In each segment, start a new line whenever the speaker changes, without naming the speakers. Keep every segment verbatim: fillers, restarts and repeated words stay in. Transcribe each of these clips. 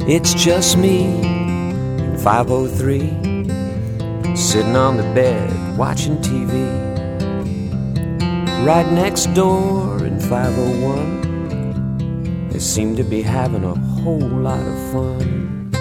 It's just me in five oh three, sitting on the bed watching T V. Right next door in five oh one, they seem to be having a whole lot of fun.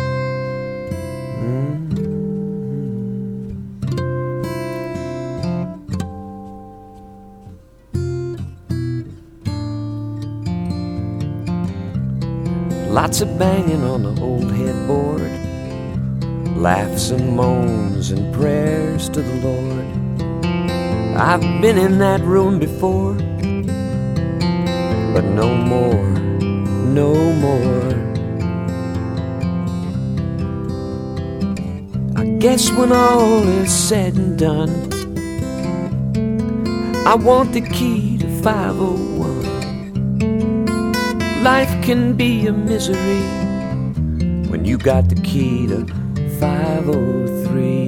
Lots of banging on the old headboard, laughs and moans and prayers to the Lord. I've been in that room before, but no more, no more. I guess when all is said and done, I want the key to five oh one. Life can be a misery when you got the key to five oh three.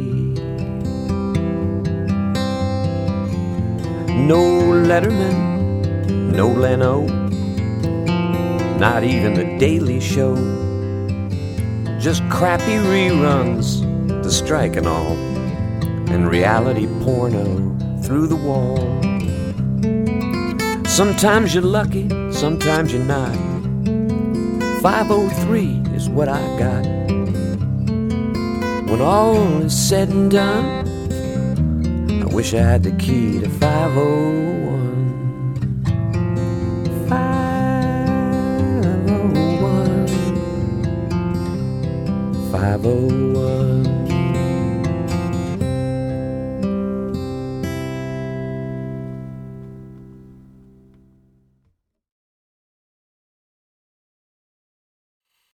No Letterman, no Leno, not even the Daily Show. Just crappy reruns, the strike and all, and reality porno through the wall. Sometimes you're lucky, sometimes you're not. five oh three is what I got. When all is said and done, I wish I had the key to five oh one. five oh one. five oh one.